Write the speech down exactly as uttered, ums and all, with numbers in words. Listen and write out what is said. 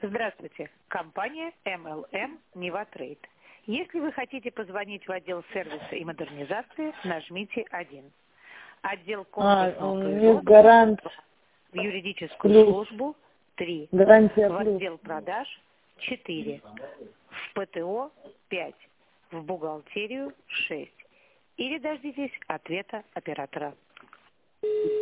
Здравствуйте. Компания эм эл эм Нева Трейд. Если вы хотите позвонить в отдел сервиса и модернизации, нажмите один. Отдел комплексного А, есть производства гарант в юридическую плюс. службу три. Гарантия В плюс. отдел продаж четыре. В пэ тэ о пять. В бухгалтерию шесть. Или дождитесь ответа оператора.